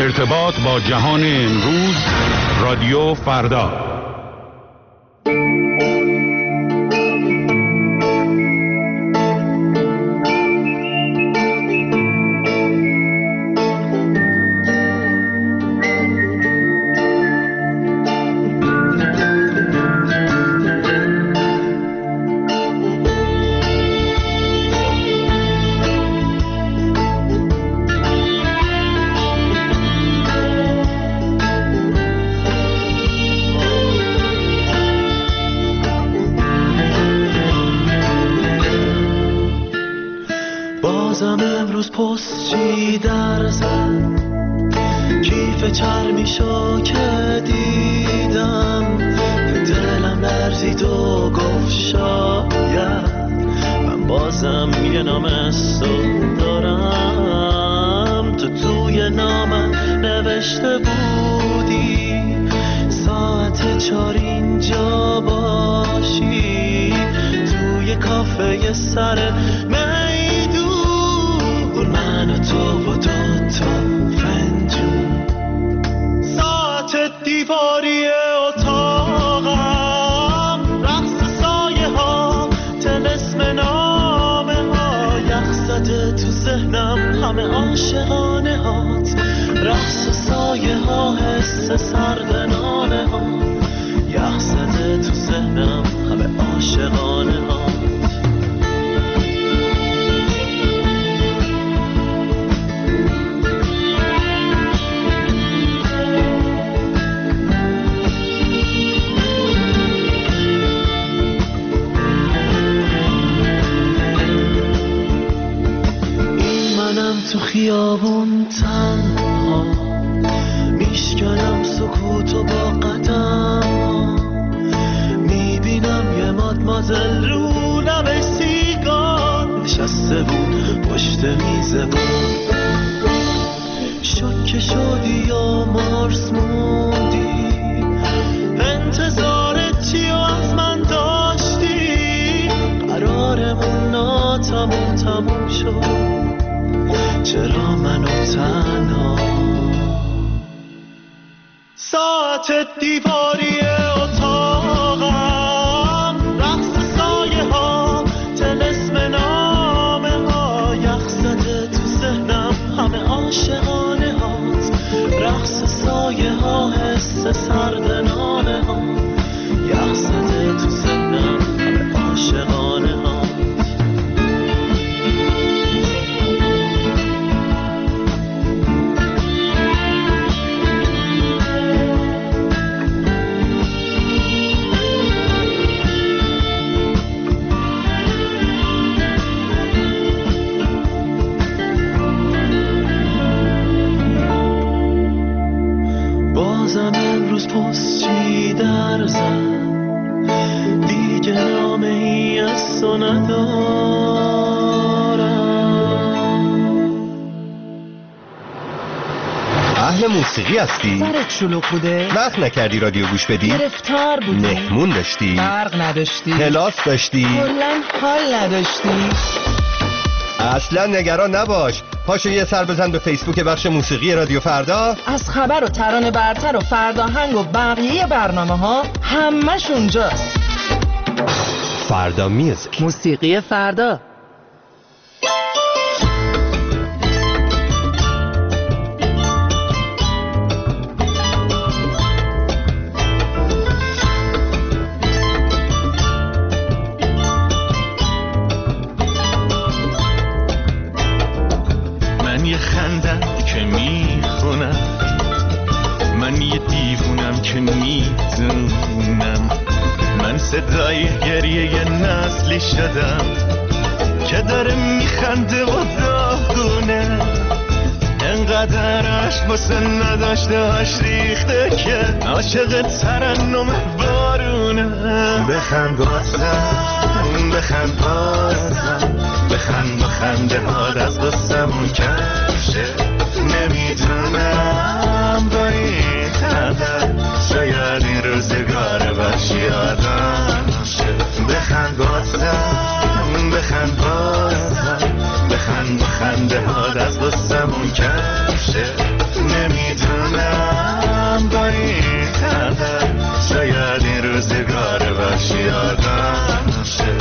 ارتباط با جهان امروز، رادیو فردا. بازم امروز پستچی در زد، کیف چرمیشو که دیدم، دلم لرزید و گفت شاید من بازم یه نامه‌سو دارم. تو توی نامم نوشته بودی ساعت 4 اینجا باشی، توی کافه سر من و تو و دوتا فنجون، ساعت دیواری اتاقم، رقص سایه ها، طلسم نامه ها، یخ زده تو ذهنم همه عاشقانه هات، رقص سایه ها، حس سرد نامه ها، یخ زده تو ذهنم همه عاشقانه ها. تو خیابون تنها میشکنم سکوتو با قدم، میبینم یه مادمازل رو لب سیگار نشسته بود پشت میز بود، شوکه شدی یا مارس موندی، انتظارت چی از من داشتی، قرارمون تموم شد، چرا منو تنها، ساعت دیواری اتاقم، رقص سایه ها، طلسم نامه ها، یخ زده تو ذهنم همه عاشقانه هات، رقص سایه ها، حس سرد نامه ها، یخ زده تو ذهنم همه عاشقانه ها. بازم امروز پستچی در زد، دیگه نامه ای از تو ندارم. اهل موسیقی هستی؟ سرت شلوغ بوده؟ وقت نکردی رادیو گوش بدی؟ گرفتار بودی؟ مهمون داشتی؟ برق نداشتی؟ کلاس داشتی؟ کلاً حال نداشتی؟ اصلا نگران نباش، پاشو یه سر بزن به فیسبوک بخش موسیقی رادیو فردا، از خبر و ترانه برتر و فرداهنگ و بقیه برنامه ها همش اونجاست. فردا میوزیک، موسیقی فردا. من یه خندم که میخونم، من یه دیوونم که میدونم، من صدای گریه یه نسلی شدم که داره میخنده و داغونه، انقدر عشق واسه نداشتهاش ریخته که عاشق ترنم بارونه. بخند بازم، بخند بازم، بخند و خنده هات از قصمون کشه، نمیدونم با این قدر شاید این روزگار وحشی آدم شه. بخند بازم، بخند بازم، بخند و خنده هات از قصمون کشه، نمیدونم با این خطر شاید این روزگار وحشی آدم شه.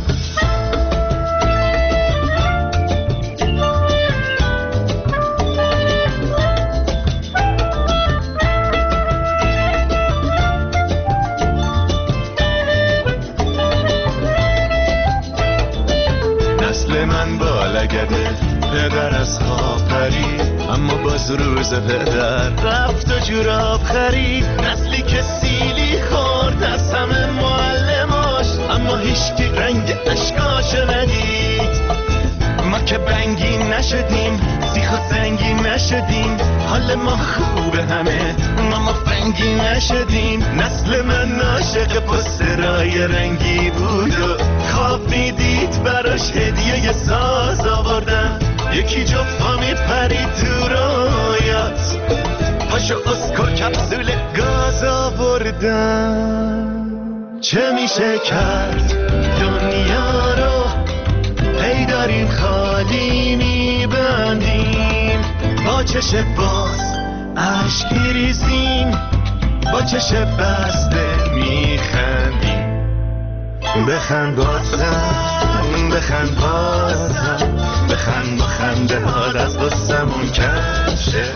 نسل من بالگده پدر از خواب پرید اما باز روز پدر رفت و جوراب خرید. نسلی که سیلی خورد از همه معلماش اما هیچکی رنگ اشکاش ندید. ما که بنگی نشدیم سیخ و سنگی نشدیم حال ما خوبه همه ما فنگی نشدیم. نسل من عاشق پسترای رنگی بود و خواب میدید براش هدیه ساز آوردن. یکی جفا میپرید تو رویات پاشو اسکو کپسول گاز آوردن. چه میشه کرد دنیا رو هی داریم خالی میبندیم با چش باز عشق میریزیم با چش بسته میخندیم. بخند بازم بخند بازم بخند با خنده ها از غصمون کم شه.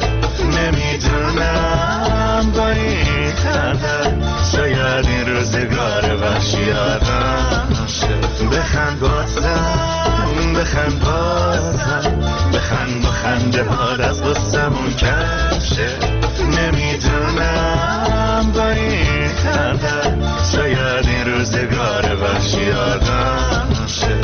نمیدونم با این خطر شاید این روزگار وحشی آدم شه. بخند بازم بخند بازم بخند با خنده ها از غصمون کم شه. نمیدونم با این خطر شاید این روزگار وحشی آدم شه.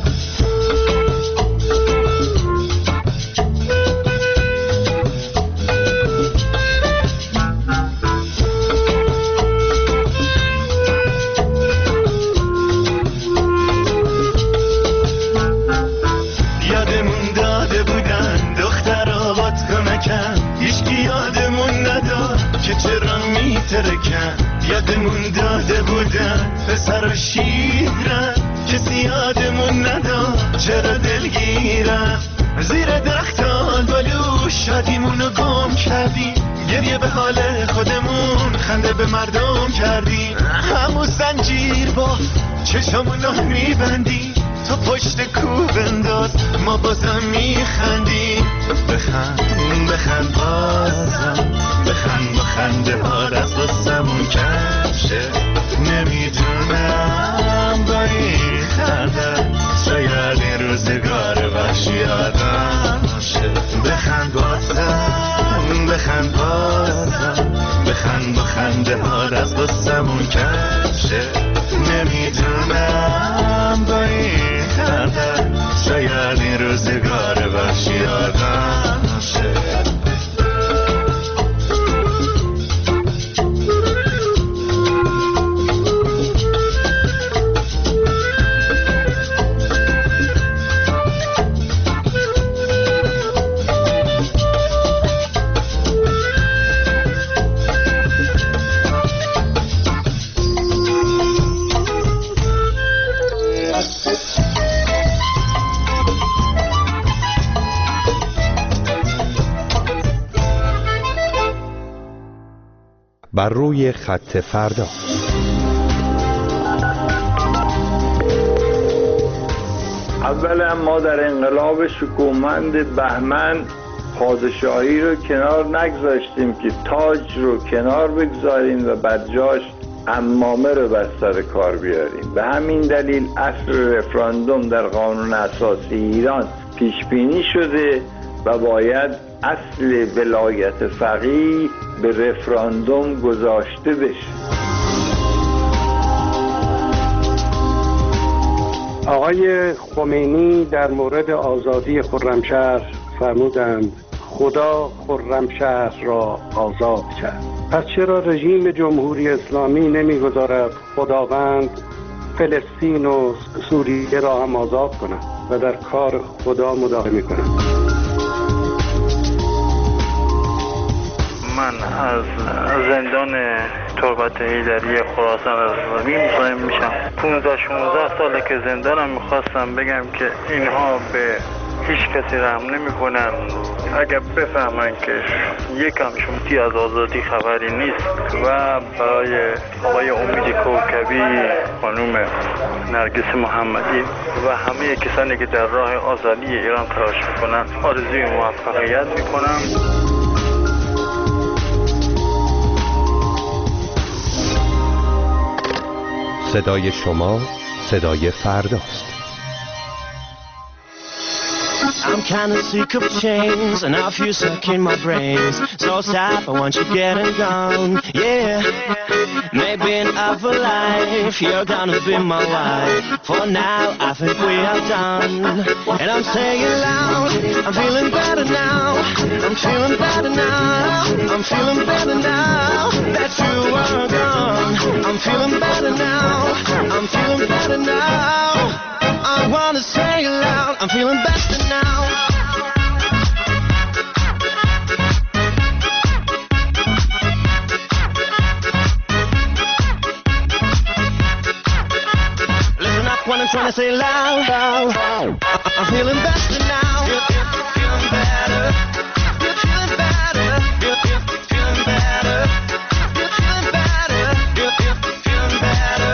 یادمون داده بودن پسر و شیرن کسی یادمون نداد چرا دلگیرن. زیر درختان بالو شادیمونو گم کردیم گریه به حال خودمون خنده به مردم کردیم. همون زنجیر با چشمونو میبندیم تو پشت کوه بنداز ما بازم میخندیم. بخند بخند بازم بخند با خنده ها از غصمون کم شه. نمیدونم با این خطر شاید این روزگار وحشی آدم شه. بخند بازم بخند بازم بخند با خنده ها از غصمون کم شه. نمیدونم با این خطر شاید این روزگار وحشی آدم شه. بر روی خط فردا. اولا ما در انقلاب شکوهمند بهمن پادشاهی رو کنار نگذاشتیم که تاج رو کنار بگذاریم و بر جاش عمامه رو بر سر کار بیاریم. به همین دلیل اصل رفراندوم در قانون اساسی ایران پیش بینی شده و باید اصل ولایت فقیه به رفراندوم گذاشته بشه. آقای خمینی در مورد آزادی خرمشهر فرمودند خدا خرمشهر را آزاد کرد. پس چرا رژیم جمهوری اسلامی نمیگذارد خداوند فلسطین و سوریه را هم آزاد کند و در کار خدا مداخله کند؟ من از زندان تربت هیدری خراسان رضوانی مزاحم میشم. 15-16 ساله که زندانم. میخواستم بگم که اینها به هیچ کسی رحم نمی‌کنن. اگر بفهمن که یکم شمتی از آزادی خبری نیست و برای آقای امید کوکبی، خانم نرگس محمدی و همه کسانی که در راه آزادی ایران تلاش میکنن آرزوی موفقیت میکنم. صدای شما صدای فرداست. I'm kinda sick of chains and I feel stuck in my brains. So sad, I want you getting gone. Yeah, maybe in other life you're gonna be my wife. For now, I think we are done. And I'm saying loud, I'm feeling better now. I'm feeling better now. I'm feeling better now that you are gone. I'm feeling better now. I'm feeling better now. I wanna say it loud, I'm feeling better now. Listen up when I'm trying to say loud, I'm feeling better now. Feeling better. Feeling better. Feeling better. Feeling better. Feeling better.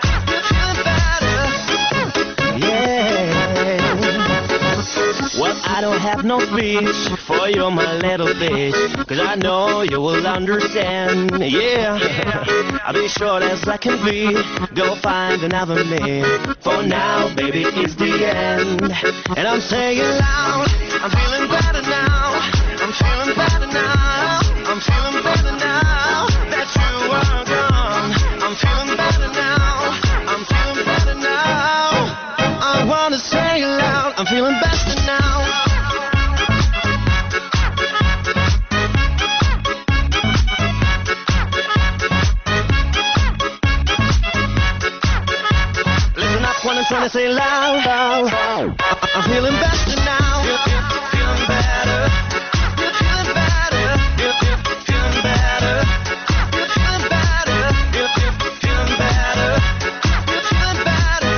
Well, I don't have no speech for you, my little bitch, 'cause I know you will understand, yeah. I'll be short as I can be, go find another man. For now, baby, it's the end. And I'm saying loud, I'm feeling better now. I'm feeling better now. I'm feeling better now that you are gone. I'm feeling better now. I'm feeling better now. I wanna say it loud, I'm feeling better now. Listen up when I'm trying to say loud, I'm feeling better now. Feeling better. Feeling better. Feeling better. Feeling better. Feeling better. Feeling better.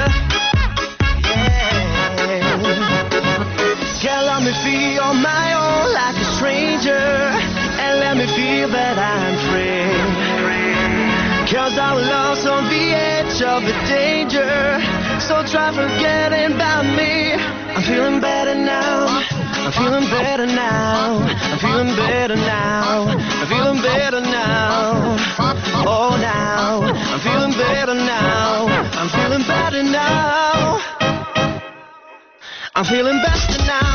Girl, let me feel on my own like a stranger, and let me feel that I'm free. 'Cause our love's on the edge of the danger, so try forgetting about me. I'm feeling better now. I'm feeling better now. I'm feeling better now. I'm feeling better now. Oh, now I'm feeling better now. I'm feeling better now. I'm feeling better now.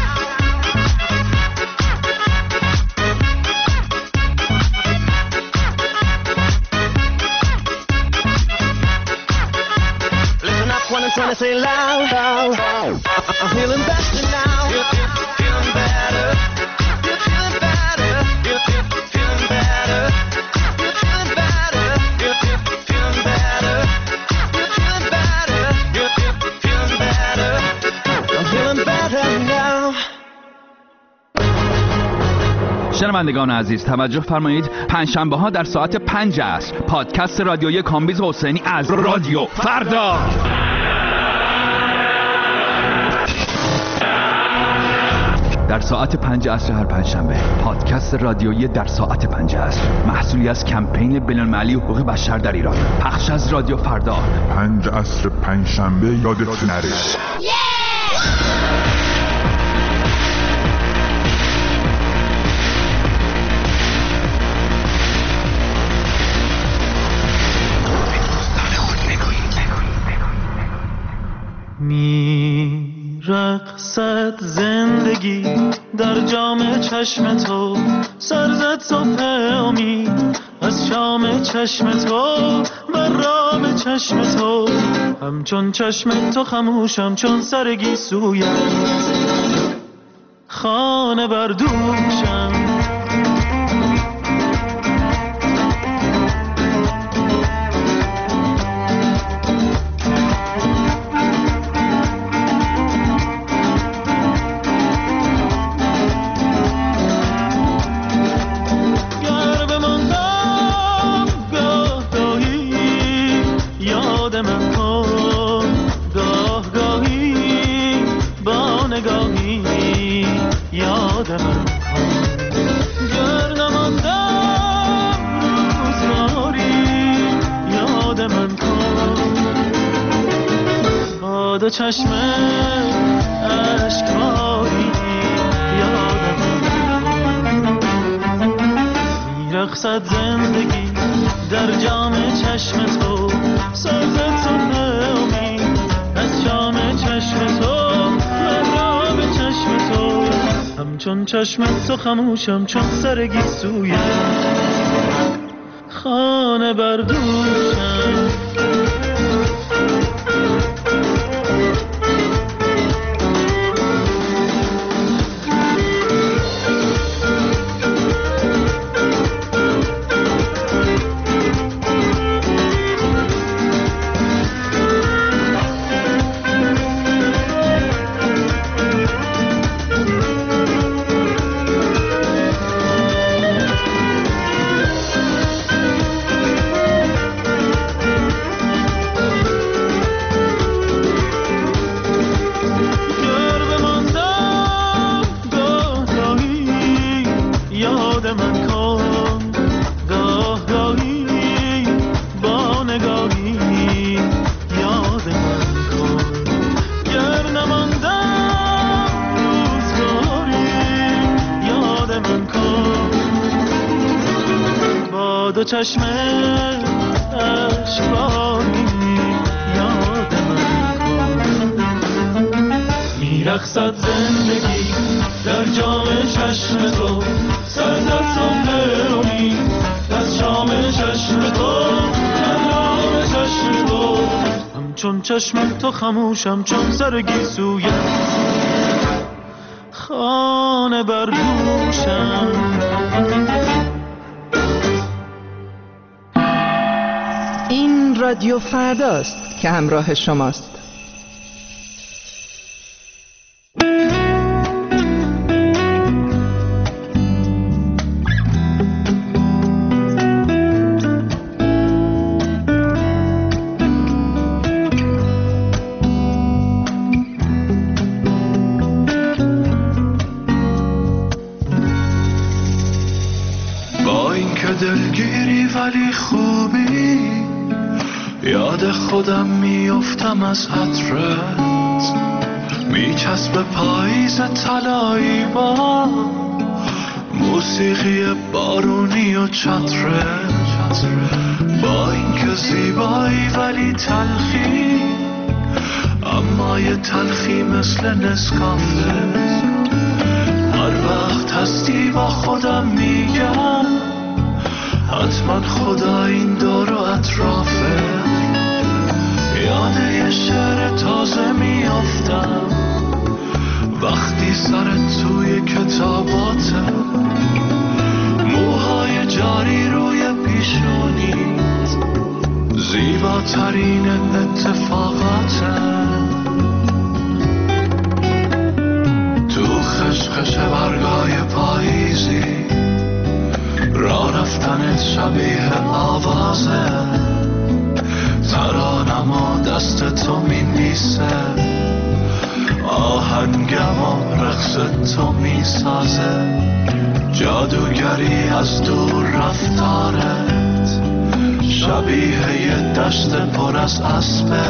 Listen up when I'm trying to say loud. I'm feeling better now. Feeling better. Feeling better. Feeling better. Feeling better. Feeling better. Feeling better. Feeling better. I'm feeling better now. شنوندگان عزیز توجه فرمایید، پنجشنبه ها در ساعت 5 عصر پادکست رادیویی کامبیز حسینی از رادیو فردا. در ساعت 5 عصر هر پنجشنبه پادکست رادیویی در ساعت 5 عصر، محصولی از کمپین بین‌المللی حقوق بشر در ایران، پخش از رادیو فردا. 5 عصر پنجشنبه یادت نره. میرقصد زندگی در جام چشم تو، سرزد صبح امید از شام چشم تو، بر رام چشم تو، همچون چشم تو خموشم چون سرگی سویم، خانه بردوشم. باد چشم اشکباری یادم میرقصد زندگی در جام چشم تو، ساز تو امید از جام چشم تو، محراب چشم تو، همچون چشم تو خموشم چون سر گیسوی خانه بردوشم. چشم اشکباری یاد من کن، میرقصد زندگی در جام چشم تو، سرزد امید از جام چشم تو، محراب چشم تو، همچون چشم تو خموشم چون سر گیسوی خانه بردوشم. این رادیو فرداست که همراه شماست. با اینکه دلگیری ولی خوبی، یاد خودم میافتم از عطرت، میچسب پاییز طلایی با موسیقی بارونی و چترت. با اینکه زیبایی ولی تلخی، اما یه تلخی مثل نسکافه. هر وقت هستی با خودم میگم حتما خدا این دور و اطرافه. یاد یه شعر تازه میافتم وقتی سرت توی کتاباته، موهای جاری روی پیشونیت، زیباترین اتفاقاته. تو خشخش برگای پاییزی، راه رفتنت شبیه آوازه، ترانم و دست تو می‌نویسه، آهنگم و رقص تو میسازه. جادوگری از دور رفتارت، شبیه یه دشت پر از اسبه،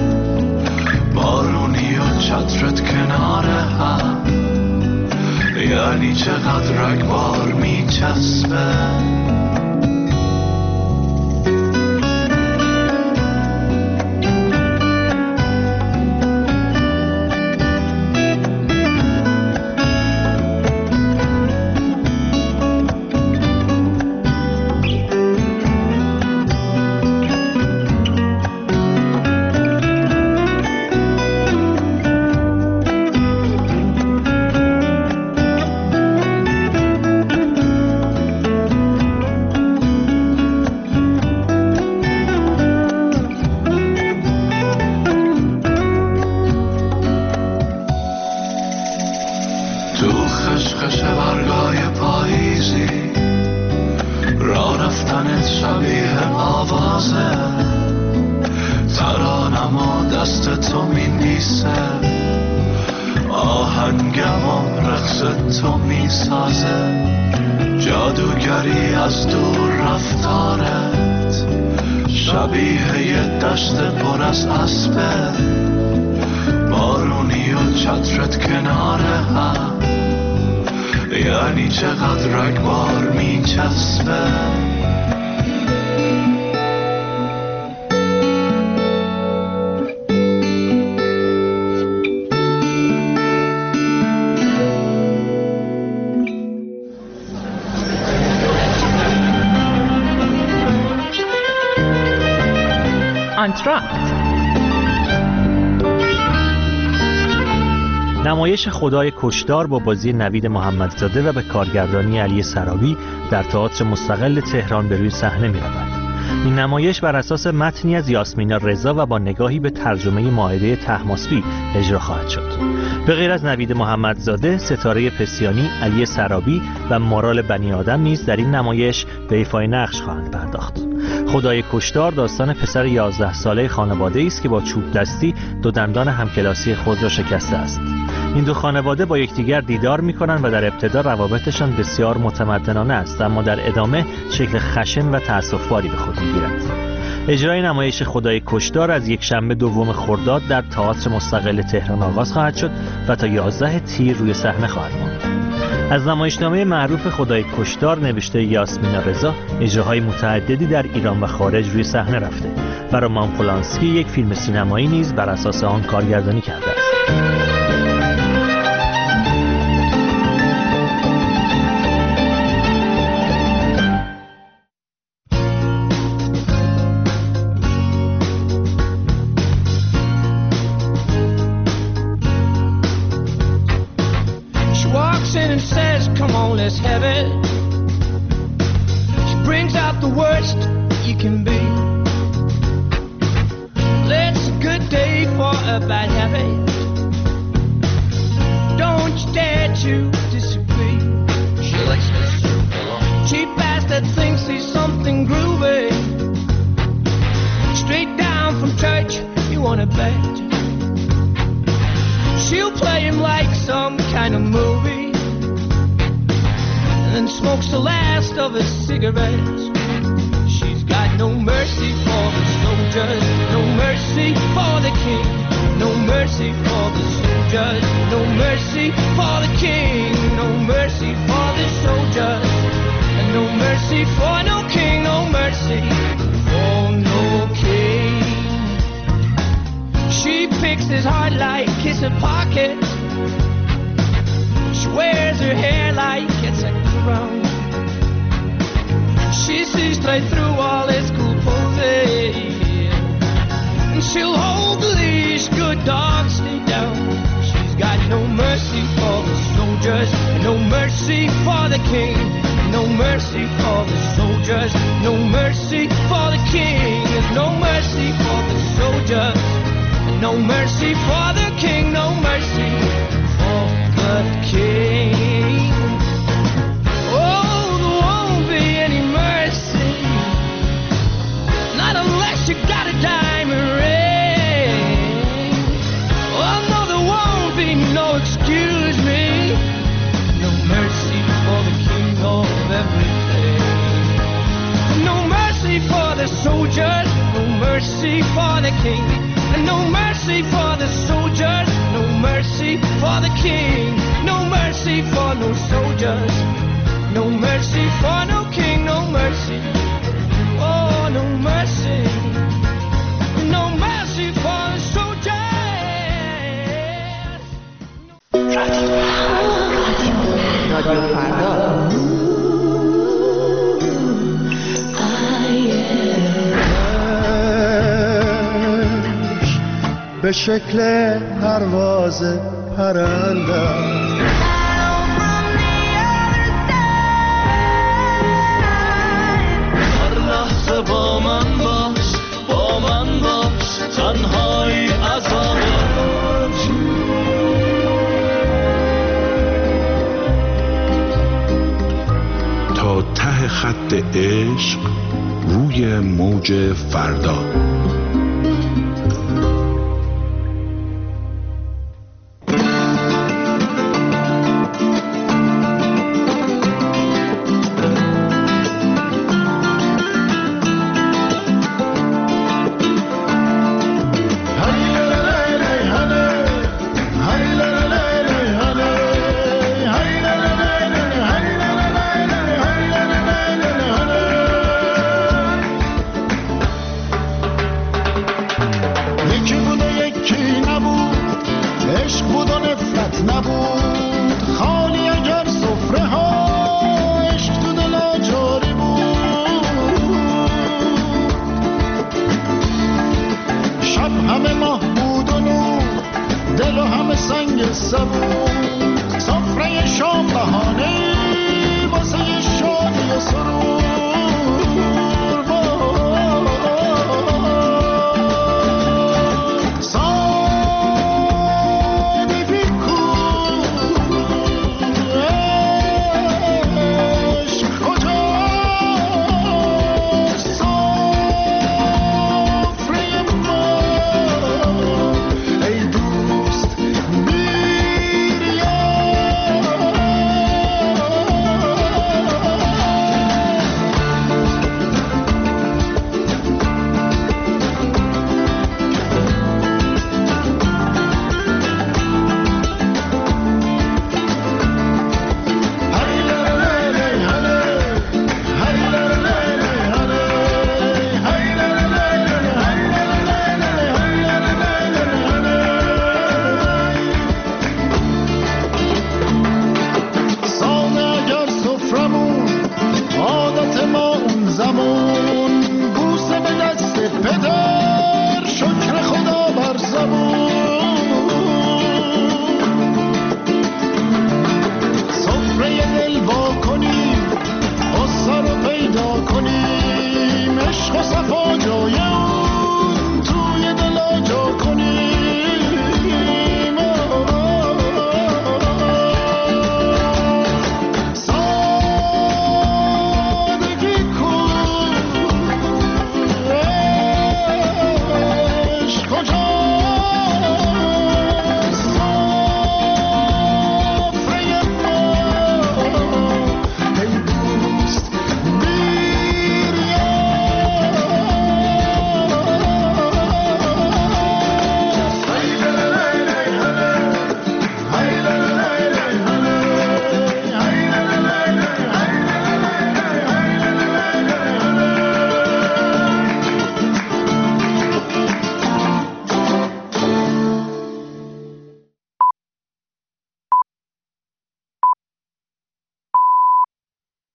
بارونی و چترت کنار هم، یعنی چقدر رگبار میچسبه. جادوگری از دور رفتارت، شبیه یه دشت پر از اسبه، بارونی و چترت کنار هم، یعنی چقدر رگبار میچسبه. آنتراکت. نمایش خدای کشتار با بازی نوید محمدزاده و به کارگردانی علی سرابی در تئاتر مستقل تهران به روی صحنه می‌رود. این نمایش بر اساس متنی از یاسمینا رضا و با نگاهی به ترجمه مائده طهماسبی اجرا خواهد شد. به غیر از نوید محمدزاده، ستاره پسیانی، علی سرابی و مارال بنی آدم نیز در این نمایش به ایفای نقش خواهند پرداخت. خدای کشتار داستان پسر 11 ساله خانواده‌ای است که با چوب دستی دو دندان همکلاسی خود را شکسته است. این دو خانواده با یکدیگر دیدار می‌کنند و در ابتدا روابطشان بسیار متمدنانه است، اما در ادامه شکل خشن و تأسف‌باری به خود می‌گیرد. اجرای نمایش خدای کشتار از یکشنبه 2 خرداد در تئاتر مستقل تهران آغاز خواهد شد و تا 11 تیر روی صحنه خواهد ماند. از نمایشنامه معروف خدای کشتار نوشته یاسمینا رضا، اجراهای متعددی در ایران و خارج روی صحنه رفته و رومان پولانسکی یک فیلم سینمایی نیز بر اساس آن کارگردانی کرده است. به شکل پرواز پرنده هر لحظه با من باش تنهایی عذابه تا ته خط عشق روی موج فردا. زبون، سفره شام بهانه واسه شادی و سرور. کنیم عشق و صفا جای